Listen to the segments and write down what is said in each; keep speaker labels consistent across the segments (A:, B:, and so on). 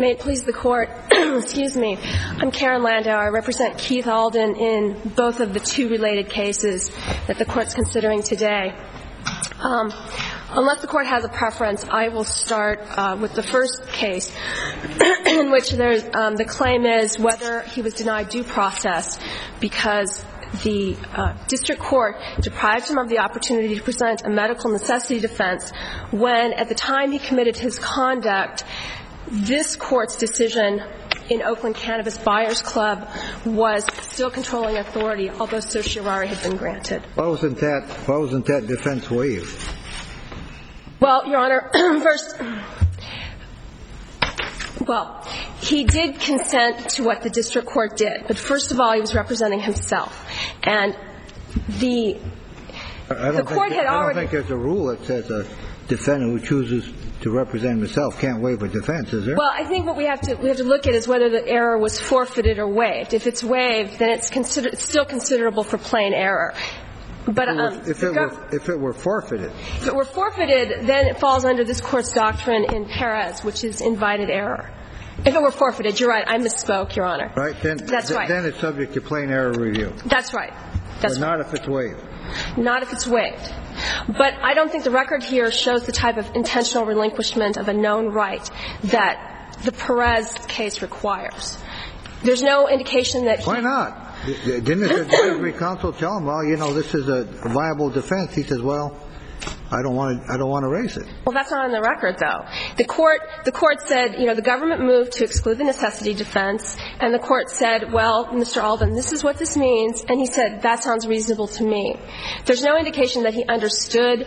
A: May it please the Court, excuse me, I'm Karen Landau. I represent Keith Alden in both of the two related cases that the Court's considering today. Unless the Court has a preference, I will start with the first case in which the claim is whether he was denied due process because the district court deprived him of the opportunity to present a medical necessity defense when, at the time he committed his conduct, this Court's decision in Oakland Cannabis Buyers Club was still controlling authority, although certiorari had been granted.
B: Why wasn't that defense waived?
A: Well, Your Honor, he did consent to what the district court did, but first of all, he was representing himself. And the court had already... I don't think there's a rule that says a defendant who chooses to represent himself can't waive a defense, is there? Well, I think what we have to look at is whether the error was forfeited or waived. If it's waived, then it's still considerable for plain error. But
B: if it were forfeited.
A: If it were forfeited, then it falls under this Court's doctrine in Perez, which is invited error. If it were forfeited, you're right. I misspoke, Your Honor.
B: Right.
A: That's right.
B: Then it's subject to plain error review.
A: That's right.
B: But not if it's waived.
A: Not if it's waived. But I don't think the record here shows the type of intentional relinquishment of a known right that the Perez case requires. There's no indication that he...
B: Why not? Didn't the Treasury counsel tell him, well, you know, this is a viable defense? He says, well, I don't want to raise it.
A: Well, that's not on the record, though. The court said, you know, the government moved to exclude the necessity defense, and the court said, well, Mr. Alden, this is what this means, and he said, that sounds reasonable to me. There's no indication that he understood,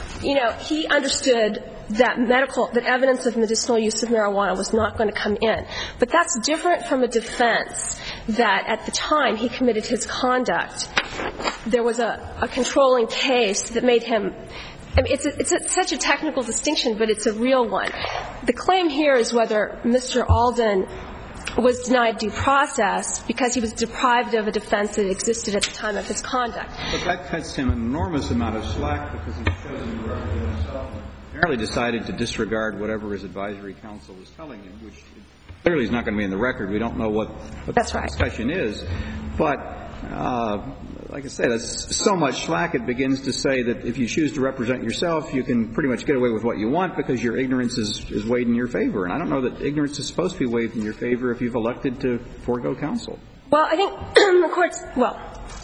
A: he understood that evidence of medicinal use of marijuana was not going to come in. But that's different from a defense that at the time he committed his conduct, there was a controlling case that made him... I mean, it's such a technical distinction, but it's a real one. The claim here is whether Mr. Alden was denied due process because he was deprived of a defense that existed at the time of his conduct.
C: But that cuts him an enormous amount of slack because he's chosen to represent himself and apparently decided to disregard whatever his advisory counsel was telling him, which clearly is not going to be in the record. We don't know what the discussion is. But like I said, it's so much slack it begins to say that if you choose to represent yourself, you can pretty much get away with what you want because your ignorance is weighed in your favor. And I don't know that ignorance is supposed to be weighed in your favor if you've elected to forego counsel.
A: Well, I think the court's – well,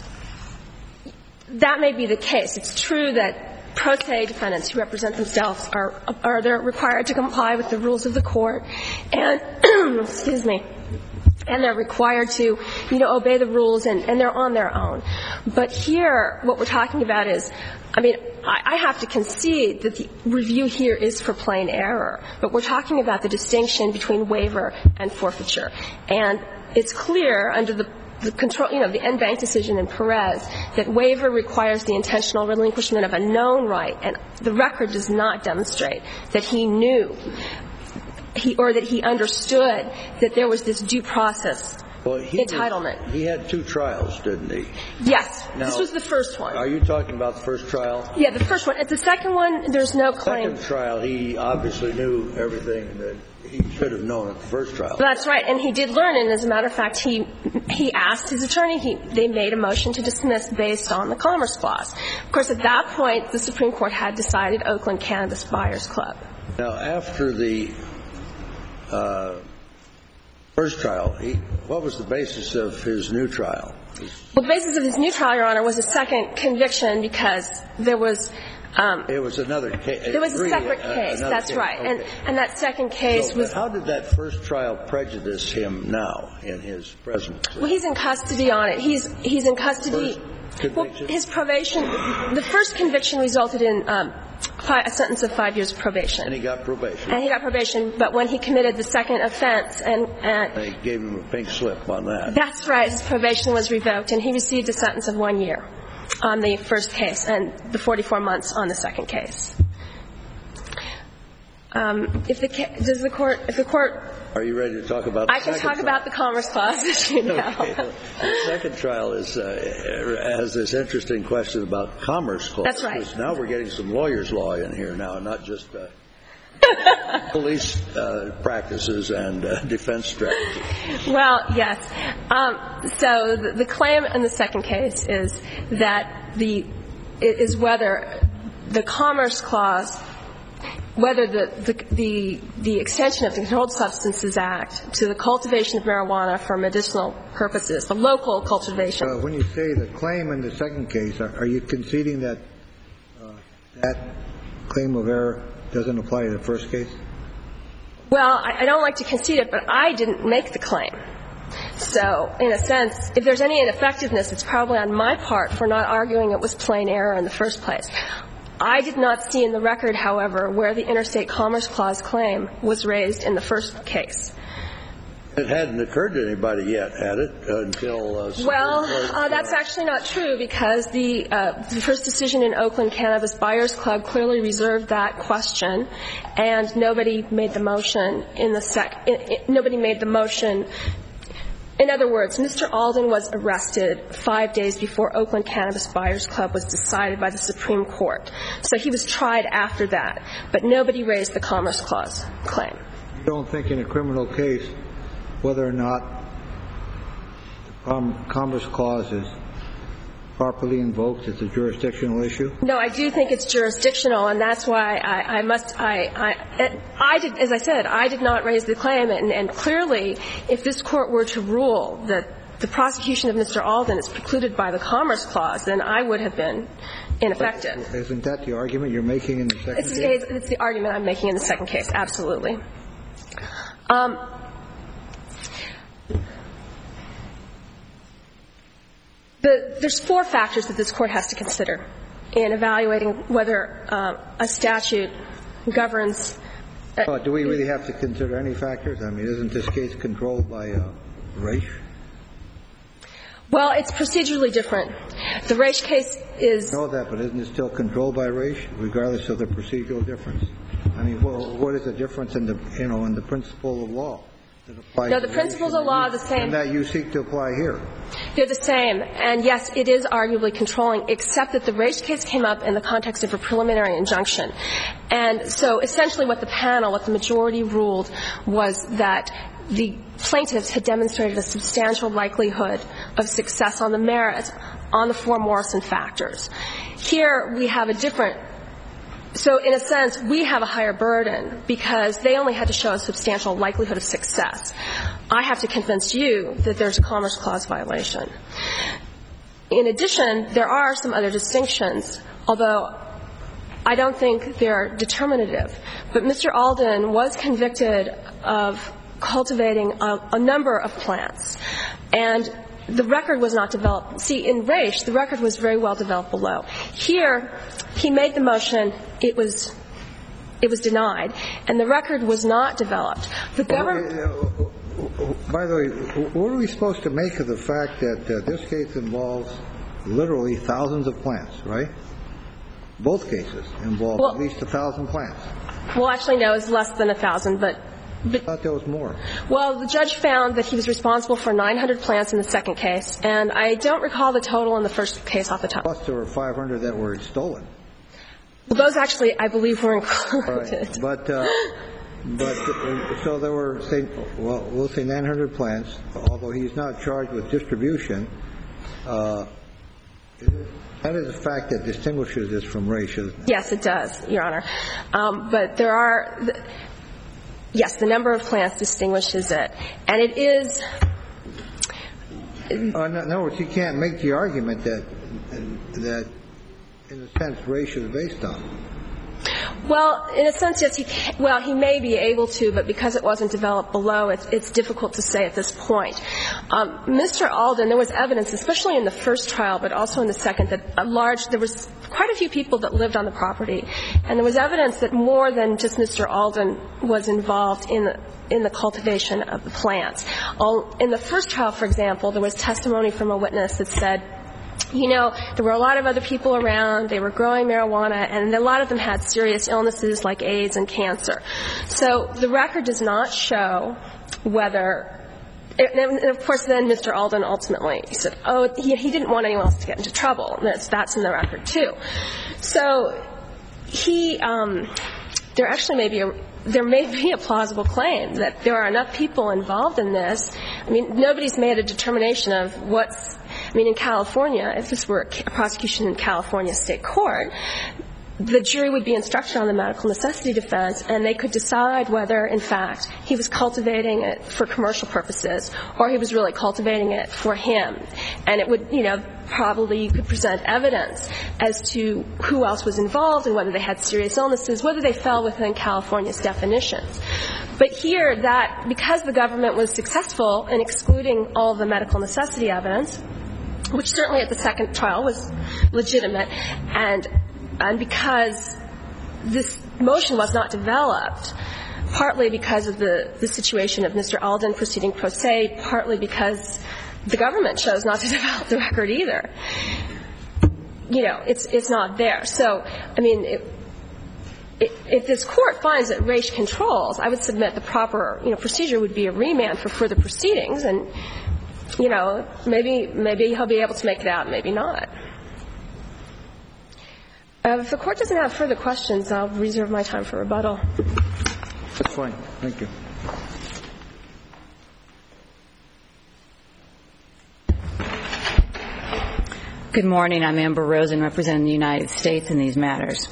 A: that may be the case. It's true that pro se defendants who represent themselves they're required to comply with the rules of the court and excuse me, and they're required to, obey the rules and they're on their own. But here what we're talking about is, I have to concede that the review here is for plain error, but we're talking about the distinction between waiver and forfeiture. And it's clear under the control, the en banc decision in Perez that waiver requires the intentional relinquishment of a known right, and the record does not demonstrate that he knew or that he understood that there was this due process entitlement.
D: He had two trials, didn't he?
A: Yes.
D: Now,
A: this was the first one.
D: Are you talking about the first trial?
A: Yeah, the first one. At the second one, there's no claim.
D: The second trial, he obviously knew everything that he should have known at the first trial.
A: That's right. And he did learn, and as a matter of fact, he asked his attorney, they made a motion to dismiss based on the Commerce Clause. Of course, at that point, the Supreme Court had decided Oakland Cannabis Buyers Club.
D: Now, after the first trial, what was the basis of his new trial?
A: Well, the basis of his new trial, Your Honor, was a second conviction because there was
D: it was another case.
A: There was a separate case. That's case. Right. Okay. And that second case was.
D: How did that first trial prejudice him now in his present?
A: Well, he's in custody on it. He's in custody. Well, his probation. The first conviction resulted in a sentence of 5 years probation.
D: And he got probation.
A: And he got probation, but when he committed the second offense and
D: they gave him a pink slip on that. That's
A: right. His probation was revoked, and he received a sentence of 1 year on the first case and the 44 months on the second case. If the court.
D: Are you ready to talk about the second trial?
A: I can talk about the Commerce Clause issue now.
D: Okay. The second trial has this interesting question about Commerce Clause.
A: That's right.
D: Now we're getting some lawyer's law in here now, not just police practices and defense strategy.
A: Well, yes. So the claim in the second case is that whether the Commerce Clause, whether the extension of the Controlled Substances Act to the cultivation of marijuana for medicinal purposes, the local cultivation.
B: When you say the claim in the second case, are you conceding that that claim of error doesn't apply to the first case?
A: Well, I don't like to concede it, but I didn't make the claim. So, in a sense, if there's any ineffectiveness, it's probably on my part for not arguing it was plain error in the first place. I did not see in the record, however, where the Interstate Commerce Clause claim was raised in the first case.
D: It hadn't occurred to anybody yet, had it, until...
A: Well, that's actually not true, because the first decision in Oakland Cannabis Buyers Club clearly reserved that question, and nobody made the motion nobody made the motion. In other words, Mr. Alden was arrested 5 days before Oakland Cannabis Buyers Club was decided by the Supreme Court. So he was tried after that, but nobody raised the Commerce Clause claim.
B: You don't think in a criminal case whether or not the Commerce Clause is properly invoked is a jurisdictional issue?
A: No, I do think it's jurisdictional, and that's why I did, as I said, I did not raise the claim, and clearly, if this Court were to rule that the prosecution of Mr. Alden is precluded by the Commerce Clause, then I would have been ineffective.
B: But isn't that the argument you're making in the second case?
A: It's the argument I'm making in the second case, absolutely. There's 4 factors that this Court has to consider in evaluating whether a statute governs.
B: Do we really have to consider any factors? I mean, isn't this case controlled by race?
A: Well, it's procedurally different. The race case is...
B: I know that, but isn't it still controlled by race, regardless of the procedural difference? I mean, what is the difference in the principle of law that applies?
A: No, the principles of law are the same.
B: And that you seek to apply here.
A: They're the same. And, yes, it is arguably controlling, except that the race case came up in the context of a preliminary injunction. And so essentially what the majority ruled was that the plaintiffs had demonstrated a substantial likelihood of success on the merits on the 4 Morrison factors. Here we have a different... So, in a sense, we have a higher burden because they only had to show a substantial likelihood of success. I have to convince you that there's a Commerce Clause violation. In addition, there are some other distinctions, although I don't think they're determinative. But Mr. Alden was convicted of cultivating a number of plants, and the record was not developed. See, in Raich, the record was very well developed below. Here, he made the motion. It was denied, and the record was not developed. The government...
B: By the way, what are we supposed to make of the fact that this case involves literally thousands of plants, right? Both cases involve at least 1,000 plants.
A: Well, actually, no, it's less than 1,000, but...
B: I thought there was more.
A: Well, the judge found that he was responsible for 900 plants in the second case, and I don't recall the total in the first case off the top.
B: Plus there were 500 that were stolen.
A: Well, those actually, I believe, were included.
B: But so there were, we'll say 900 plants, although he's not charged with distribution. That is a fact that distinguishes this from Raich, isn't it?
A: Yes, it does, Your Honor. But there are... Yes, the number of plants distinguishes it. And it is...
B: In other words, you can't make the argument that in a sense, Raich is based on.
A: Well, in a sense, yes, he may be able to, but because it wasn't developed below, it's difficult to say at this point. Mr. Alden, there was evidence, especially in the first trial, but also in the second, that there was quite a few people that lived on the property. And there was evidence that more than just Mr. Alden was involved in the cultivation of the plants. In the first trial, for example, there was testimony from a witness that said, you know, there were a lot of other people around, they were growing marijuana, and a lot of them had serious illnesses like AIDS and cancer. So the record does not show whether... And, of course, then Mr. Alden ultimately said, he didn't want anyone else to get into trouble. And that's in the record, too. So he... there may be a plausible claim that there are enough people involved in this. I mean, nobody's made a determination of in California, if this were a prosecution in California state court, the jury would be instructed on the medical necessity defense, and they could decide whether, in fact, he was cultivating it for commercial purposes or he was really cultivating it for him. And it would, probably you could present evidence as to who else was involved and whether they had serious illnesses, whether they fell within California's definitions. But here, because the government was successful in excluding all of the medical necessity evidence, which certainly at the second trial was legitimate, and because this motion was not developed, partly because of the situation of Mr. Alden proceeding pro se, partly because the government chose not to develop the record either. It's not there. So, if this court finds that race controls, I would submit the proper, procedure would be a remand for further proceedings, and, maybe he'll be able to make it out, maybe not. If the court doesn't have further questions, I'll reserve my time for rebuttal.
B: That's fine. Thank you.
E: Good morning. I'm Amber Rosen, representing the United States in these matters.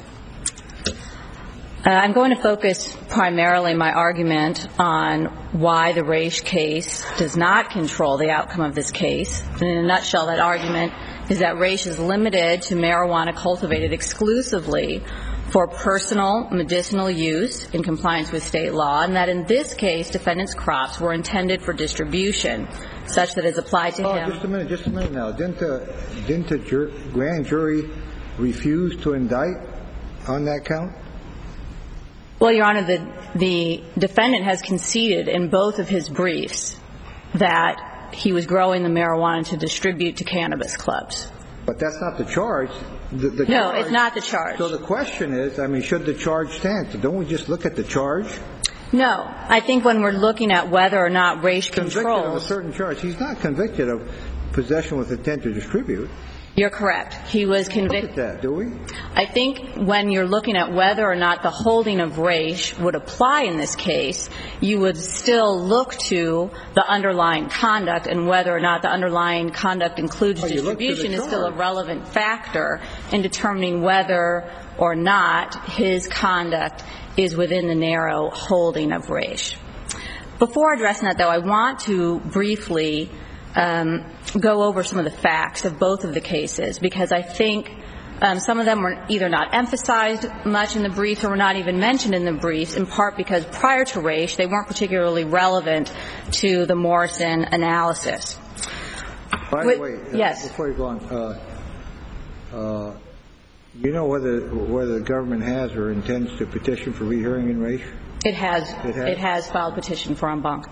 E: I'm going to focus primarily my argument on why the Raich case does not control the outcome of this case. And in a nutshell, that argument is that Raich is limited to marijuana cultivated exclusively for personal medicinal use in compliance with state law, and that in this case, defendant's crops were intended for distribution, such that it's applied to him.
B: Just a minute now. Didn't the grand jury refuse to indict on that count?
E: Well, Your Honor, the defendant has conceded in both of his briefs that he was growing the marijuana to distribute to cannabis clubs.
B: But that's not the charge.
E: No, it's not the charge.
B: So the question is, should the charge stand? So don't we just look at the charge?
E: No. I think when we're looking at whether or not Raich controls.
B: Convicted of a certain charge. He's not convicted of possession with intent to distribute.
E: You're correct. He was convicted.
B: Look at that, do we?
E: I think when you're looking at whether or not the holding of Raich would apply in this case, you would still look to the underlying conduct, and whether or not the underlying conduct includes distribution is still a relevant factor in determining whether or not his conduct is within the narrow holding of Raich. Before addressing that, though, I want to briefly go over some of the facts of both of the cases, because I think some of them were either not emphasized much in the briefs or were not even mentioned in the briefs, in part because prior to Raich, they weren't particularly relevant to the Morrison analysis.
B: By the way,
E: yes.
B: Before you go on, you know whether the government has or intends to petition for rehearing in Raich?
E: It has. It has filed petition for en banc.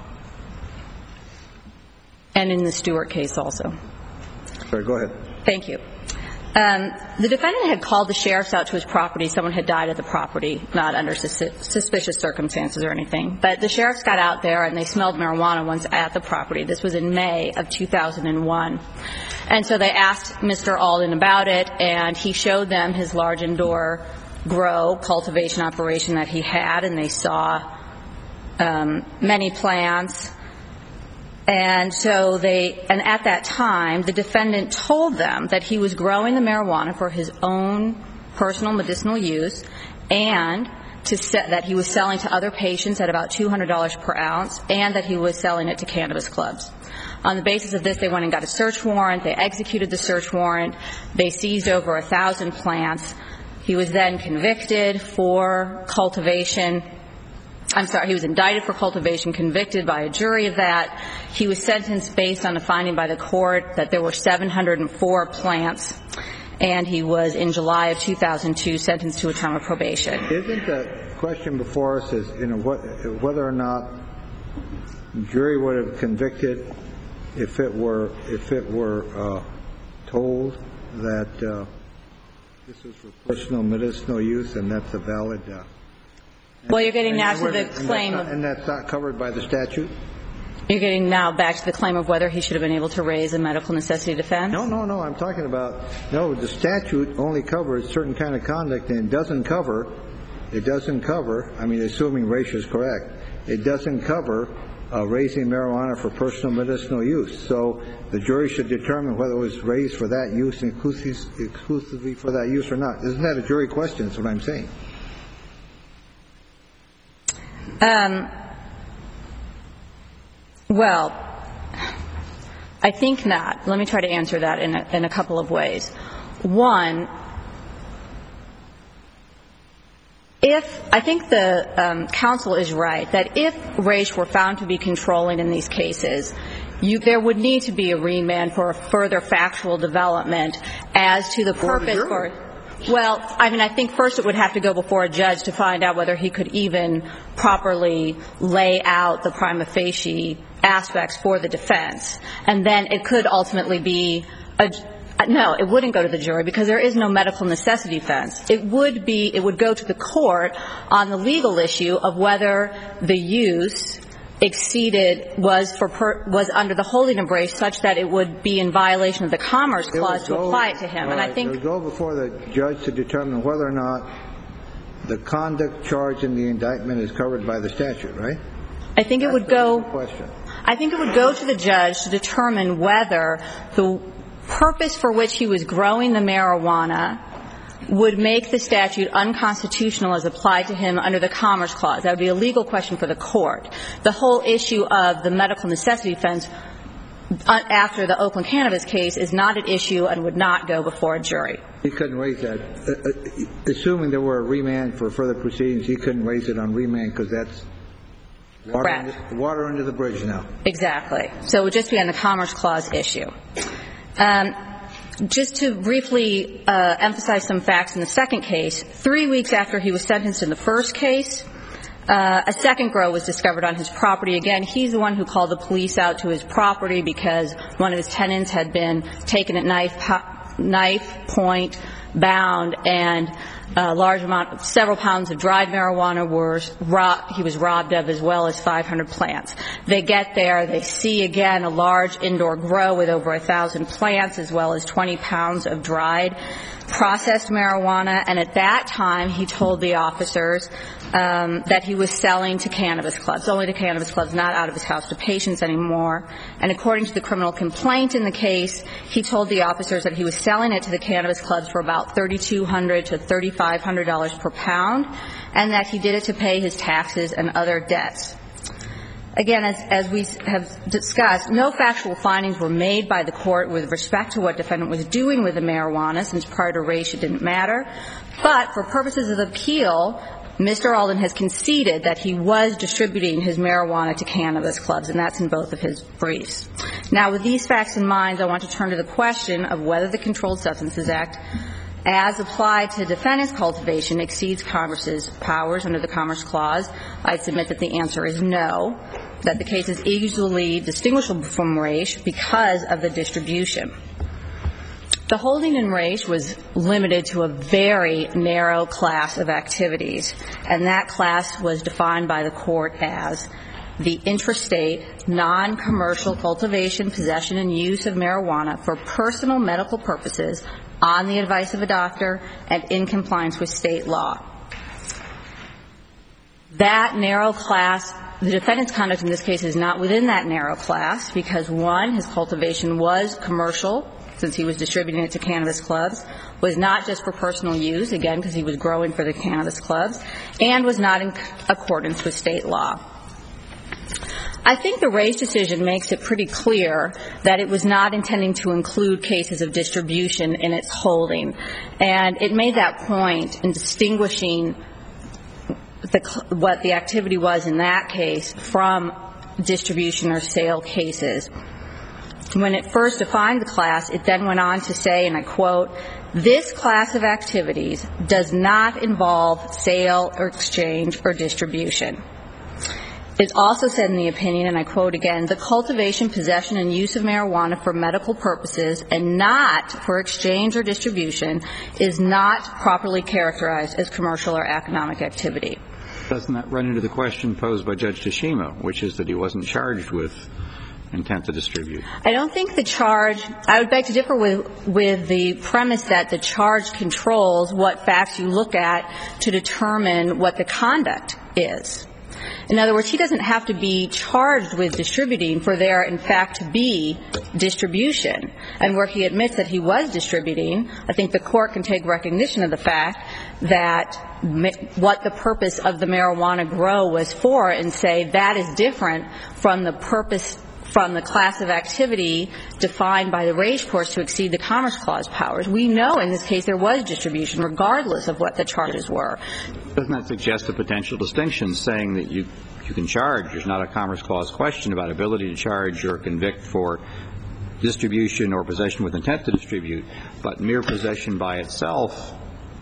E: And in the Stewart case also.
B: Sorry, go ahead.
E: Thank you. The defendant had called the sheriffs out to his property. Someone had died at the property, not under suspicious circumstances or anything. But the sheriffs got out there and they smelled marijuana once at the property. This was in May of 2001. And so they asked Mr. Alden about it, and he showed them his large indoor grow cultivation operation that he had, and they saw many plants. And so and at that time, the defendant told them that he was growing the marijuana for his own personal medicinal use, and that he was selling to other patients at about $200 per ounce, and that he was selling it to cannabis clubs. On the basis of this, they went and got a search warrant. They executed the search warrant. They seized over 1,000 plants. He was then convicted for cultivation. He was indicted for cultivation, convicted by a jury of that. He was sentenced based on a finding by the court that there were 704 plants, and he was, in July of 2002, sentenced to a term of probation.
B: Isn't the question before us is, whether or not the jury would have convicted if it were told that this was for personal medicinal use, and that's a valid
E: well, you're getting now to the claim of...
B: And that's not covered by the statute?
E: You're getting now back to the claim of whether he should have been able to raise a medical necessity defense?
B: No. I'm talking about, the statute only covers certain kind of conduct, and it doesn't cover it doesn't cover, I mean, assuming Raich is correct, it doesn't cover raising marijuana for personal medicinal use. So the jury should determine whether it was raised for that use, exclusively for that use or not. Isn't that a jury question, is what I'm saying?
E: Well, I think not. Let me try to answer that in a couple of ways. One, I think the counsel is right, that if Raich were found to be controlling in these cases, there would need to be a remand for a further factual development as to the purpose for. Well, I mean, I think first it would have to go before a judge to find out whether he could even properly lay out the prima facie aspects for the defense. And then it could ultimately be no, it wouldn't go to the jury because there is no medical necessity defense. It would go to the court on the legal issue of whether the use was under the holding of Raich such that it would be in violation of the Commerce Clause to apply it to him. And I think it would
B: go before the judge to determine whether or not the conduct charged in the indictment is covered by the statute, right?
E: I think it would go to the judge to determine whether the purpose for which he was growing the marijuana would make the statute unconstitutional as applied to him under the Commerce Clause. That would be a legal question for the court. The whole issue of the medical necessity defense after the Oakland cannabis case is not an issue and would not go before a jury.
B: He couldn't raise that. Assuming there were a remand for further proceedings, he couldn't raise it on remand because that's water under the bridge now.
E: Exactly. So it would just be on the Commerce Clause issue. Just to briefly emphasize some facts in the second case, 3 weeks after he was sentenced in the first case, a second grow was discovered on his property. Again, he's the one who called the police out to his property because one of his tenants had been taken at knife point bound, and several pounds of dried marijuana he was robbed of, as well as 500 plants. They get there, they see again a large indoor grow with over 1,000 plants, as well as 20 pounds of dried processed marijuana. And at that time, he told the officers that he was selling to cannabis clubs, only to cannabis clubs, not out of his house to patients anymore. And according to the criminal complaint in the case, he told the officers that he was selling it to the cannabis clubs for about $3,200 to $3,500 per pound, and that he did it to pay his taxes and other debts. Again, as we have discussed, no factual findings were made by the court with respect to what defendant was doing with the marijuana, since prior to Raich it didn't matter. But for purposes of appeal, Mr. Alden has conceded that he was distributing his marijuana to cannabis clubs, and that's in both of his briefs. Now, with these facts in mind, I want to turn to the question of whether the Controlled Substances Act, as applied to defendant's cultivation, exceeds Congress's powers under the Commerce Clause. I submit that the answer is no, that the case is easily distinguishable from Raich because of the distribution. The holding in Raich was limited to a very narrow class of activities, and that class was defined by the court as the interstate, non-commercial cultivation, possession, and use of marijuana for personal medical purposes on the advice of a doctor and in compliance with state law. That narrow class, the defendant's conduct in this case is not within that narrow class because, one, his cultivation was commercial, since he was distributing it to cannabis clubs, was not just for personal use, again, because he was growing for the cannabis clubs, and was not in accordance with state law. I think the Raich decision makes it pretty clear that it was not intending to include cases of distribution in its holding. And it made that point in distinguishing what the activity was in that case from distribution or sale cases. When it first defined the class, it then went on to say, and I quote, "This class of activities does not involve sale or exchange or distribution." It also said in the opinion, and I quote again, "The cultivation, possession, and use of marijuana for medical purposes and not for exchange or distribution is not properly characterized as commercial or economic activity."
C: Doesn't that run into the question posed by Judge Tashima, which is that he wasn't charged with intent to distribute?
E: I don't think the charge – I would beg to differ with the premise that the charge controls what facts you look at to determine what the conduct is. In other words, he doesn't have to be charged with distributing for there, in fact, to be distribution. And where he admits that he was distributing, I think the court can take recognition of the fact that what the purpose of the marijuana grow was for and say that is different from the purpose from the class of activity defined by the Raich Courts to exceed the Commerce Clause powers. We know in this case there was distribution regardless of what the charges were.
C: Doesn't that suggest a potential distinction, saying that you can charge? There's not a Commerce Clause question about ability to charge or convict for distribution or possession with intent to distribute, but mere possession by itself,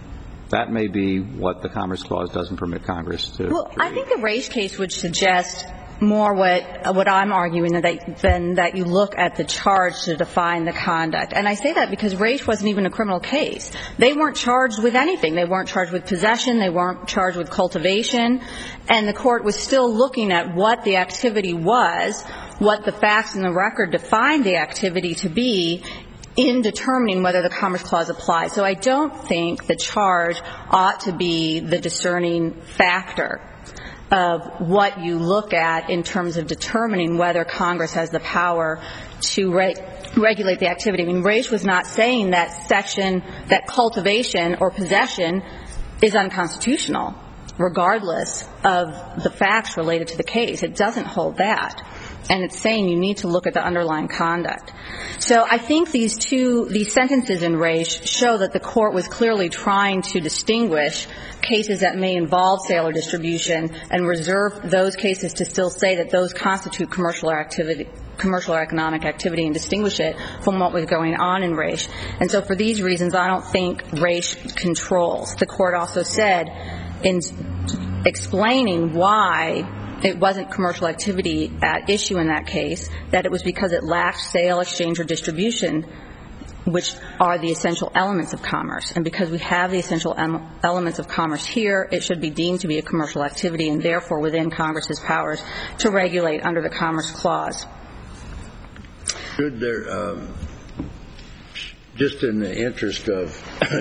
C: that may be what the Commerce Clause doesn't permit Congress to.
E: Well, I think the Raich case would suggest more what I'm arguing than that you look at the charge to define the conduct. And I say that because Raich wasn't even a criminal case. They weren't charged with anything. They weren't charged with possession. They weren't charged with cultivation. And the court was still looking at what the activity was, what the facts in the record defined the activity to be in determining whether the Commerce Clause applies. So I don't think the charge ought to be the discerning factor of what you look at in terms of determining whether Congress has the power to regulate the activity. I mean, Raich was not saying that that cultivation or possession is unconstitutional, regardless of the facts related to the case. It doesn't hold that. And it's saying you need to look at the underlying conduct. So I think these sentences in Raich show that the court was clearly trying to distinguish cases that may involve sale or distribution and reserve those cases to still say that those constitute commercial or economic activity and distinguish it from what was going on in Raich. And so for these reasons, I don't think Raich controls. The court also said in explaining why it wasn't commercial activity at issue in that case, that it was because it lacked sale, exchange, or distribution, which are the essential elements of commerce. And because we have the essential elements of commerce here, it should be deemed to be a commercial activity and therefore within Congress's powers to regulate under the Commerce Clause.
D: Should there, just in the interest of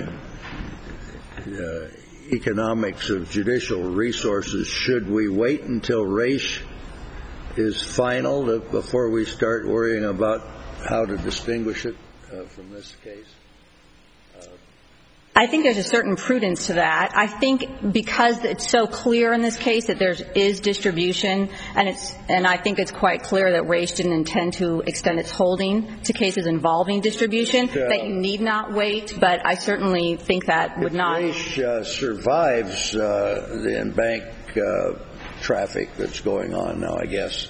D: economics of judicial resources, should we wait until Raich is final before we start worrying about how to distinguish it from this case?
E: I think there's a certain prudence to that. I think because it's so clear in this case that there is distribution, and I think it's quite clear that Raich didn't intend to extend its holding to cases involving distribution, that you need not wait. But I certainly think that would not.
D: If Raich survives the in-bank traffic that's going on now, I guess,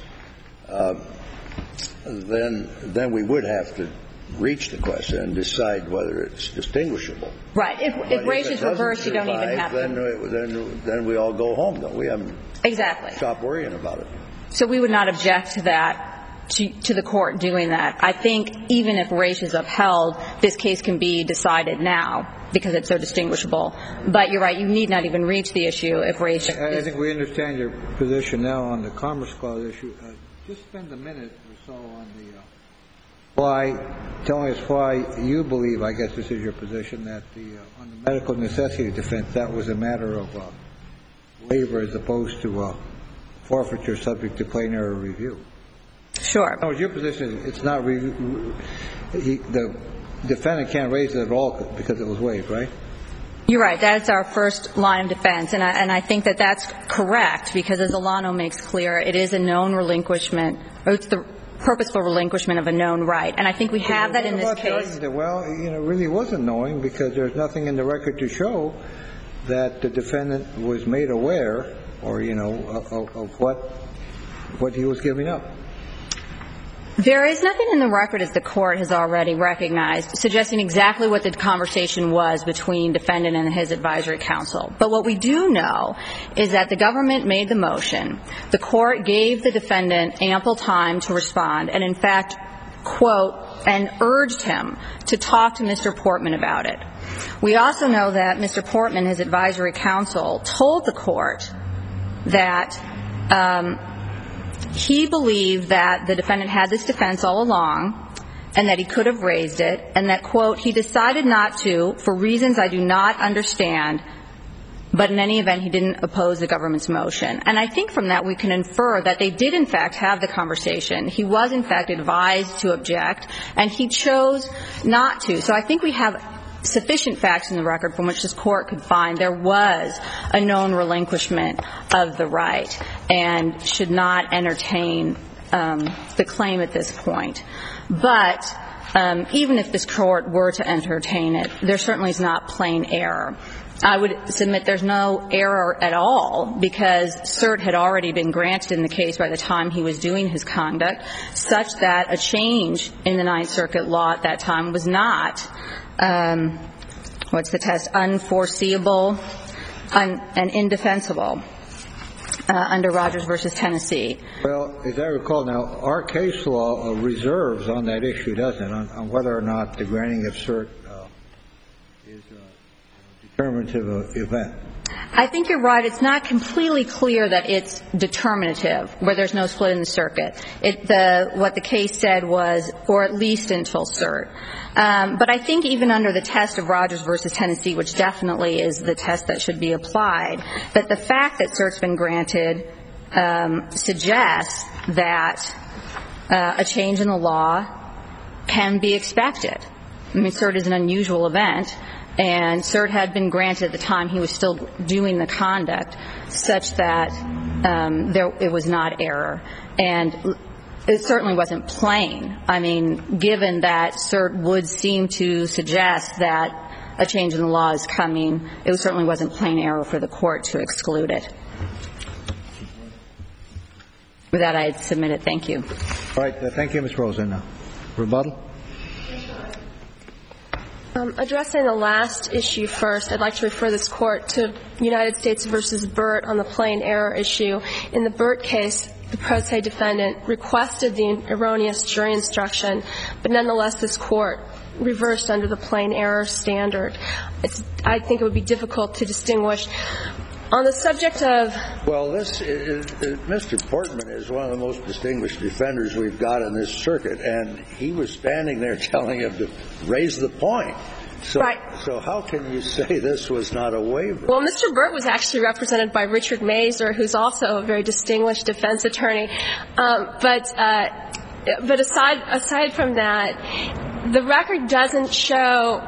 D: then we would have to reach the question and decide whether it's distinguishable.
E: Right. If Raich is reversed, you don't even have to.
D: Then we all go home, don't we?
E: Exactly.
D: Stop worrying about it.
E: So we would not object to that, to the court doing that. I think even if Raich is upheld, this case can be decided now because it's so distinguishable. But you're right, you need not even reach the issue if Raich
B: I think we understand your position now on the Commerce Clause issue. Just spend a minute or so on telling us why you believe, I guess this is your position, that on the medical necessity defense, that was a matter of waiver as opposed to forfeiture subject to plain error review.
E: Sure.
B: No, your position is it's not the defendant can't raise it at all because it was waived, right?
E: You're right. That's our first line of defense. And I think that that's correct because, as Alano makes clear, it is a known relinquishment, or it's the purposeful relinquishment of a known right. And I think we have that in this case.
B: Well, really wasn't knowing because there's nothing in the record to show that the defendant was made aware or, of what he was giving up.
E: There is nothing in the record, as the court has already recognized, suggesting exactly what the conversation was between defendant and his advisory counsel. But what we do know is that the government made the motion. The court gave the defendant ample time to respond and, in fact, quote, and urged him to talk to Mr. Portman about it. We also know that Mr. Portman, his advisory counsel, told the court that he believed that the defendant had this defense all along and that he could have raised it, and that, quote, he decided not to for reasons I do not understand, but in any event, he didn't oppose the government's motion. And I think from that we can infer that they did, in fact, have the conversation. He was, in fact, advised to object, and he chose not to. So I think we have sufficient facts in the record from which this Court could find there was a known relinquishment of the right and should not entertain the claim at this point. But even if this Court were to entertain it, there certainly is not plain error. I would submit there's no error at all because cert had already been granted in the case by the time he was doing his conduct, such that a change in the Ninth Circuit law at that time was not, what's the test, unforeseeable and indefensible under Rogers v. Tennessee.
B: Well, as I recall now, our case law reserves on that issue, doesn't it, on whether or not the granting of cert is a determinative event.
E: I think you're right. It's not completely clear that it's determinative, where there's no split in the circuit. What the case said was, or at least until cert. But I think even under the test of Rogers v. Tennessee, which definitely is the test that should be applied, that the fact that cert's been granted suggests that a change in the law can be expected. I mean, cert is an unusual event, and cert had been granted at the time he was still doing the conduct, such that it was not error. And it certainly wasn't plain. I mean, given that cert would seem to suggest that a change in the law is coming, it certainly wasn't plain error for the Court to exclude it. With that, I submit it. Thank you.
B: All right. Thank you, Ms. Rosen. Rebuttal?
A: Addressing the last issue first, I'd like to refer this Court to United States v. Burt on the plain error issue. In the Burt case, the pro se defendant requested the erroneous jury instruction, but nonetheless this Court reversed under the plain error standard. I think it would be difficult to distinguish. On the subject of...
D: Well, Mr. Portman is one of the most distinguished defenders we've got in this circuit, and he was standing there telling him to raise the point.
A: Right.
D: So how can you say this was not a waiver?
A: Well, Mr. Burt was actually represented by Richard Mazur, who's also a very distinguished defense attorney. But aside from that, the record doesn't show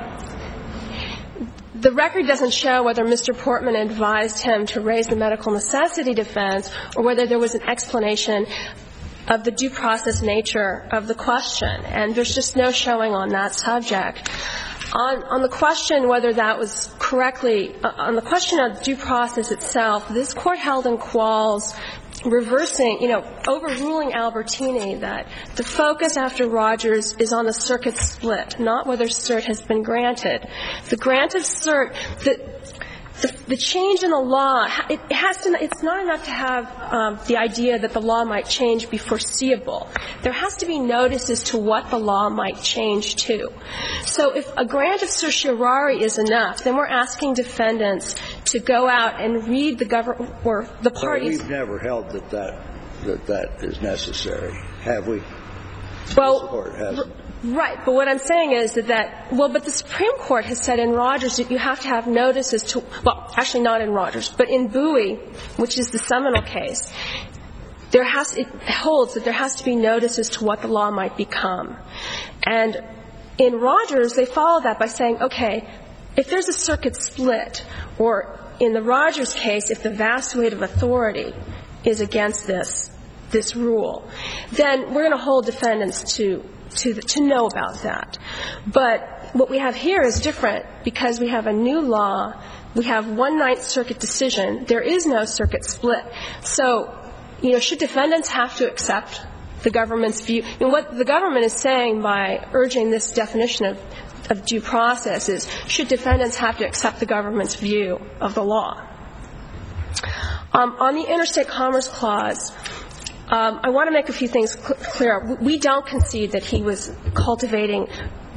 A: whether Mr. Portman advised him to raise the medical necessity defense or whether there was an explanation of the due process nature of the question. And there's just no showing on that subject. On the question whether that was correctly, on the question of due process itself, this Court held in Qualls reversing, overruling Albertini that the focus after Rogers is on the circuit split, not whether cert has been granted. The grant of cert, the change in the law, it's not enough to have the idea that the law might change be foreseeable. There has to be notice as to what the law might change to. So if a grant of certiorari is enough, then we're asking defendants to go out and read the government or the parties.
D: But we've never held that is necessary, have we?
A: Well,
D: this Court hasn't.
A: Right, but what I'm saying is but the Supreme Court has said in Rogers that you have to have notice as to, well, actually not in Rogers, but in Bowie, which is the seminal case, it holds that there has to be notice as to what the law might become. And in Rogers, they follow that by saying, okay, if there's a circuit split, or in the Rogers case, if the vast weight of authority is against this rule, then we're going to hold defendants to know about that. But what we have here is different because we have a new law. We have one Ninth Circuit decision. There is no circuit split. So, should defendants have to accept the government's view? What the government is saying by urging this definition of due process is, should defendants have to accept the government's view of the law? On the Interstate Commerce Clause, I want to make a few things clear. We don't concede that he was cultivating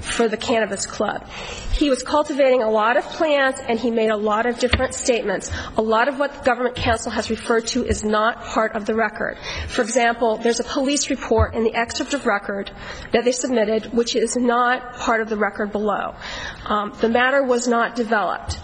A: for the Cannabis Club. He was cultivating a lot of plants, and he made a lot of different statements. A lot of what the government counsel has referred to is not part of the record. For example, there's a police report in the excerpt of record that they submitted, which is not part of the record below. The matter was not developed.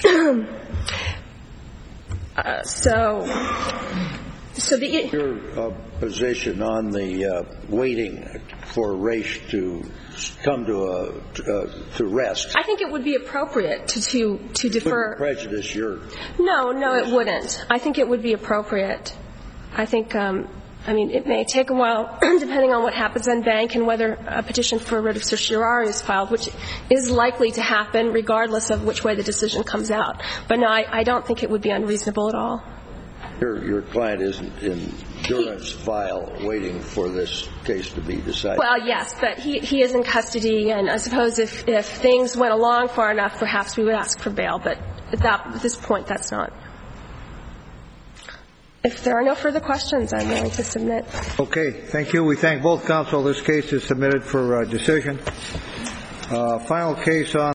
D: Your position on the waiting for Raich to come to rest.
A: I think it would be appropriate to defer.
D: Wouldn't prejudice your.
A: No, it wouldn't. I think it would be appropriate. I think, it may take a while, depending on what happens in bank and whether a petition for writ of certiorari is filed, which is likely to happen regardless of which way the decision comes out. But no, I don't think it would be unreasonable at all.
D: Your client isn't in durance file waiting for this case to be decided.
A: Well, yes, but he is in custody, and I suppose if things went along far enough, perhaps we would ask for bail. But at this point, that's not. If there are no further questions, I'm willing to submit.
B: Okay, thank you. We thank both counsel. This case is submitted for decision. Final case on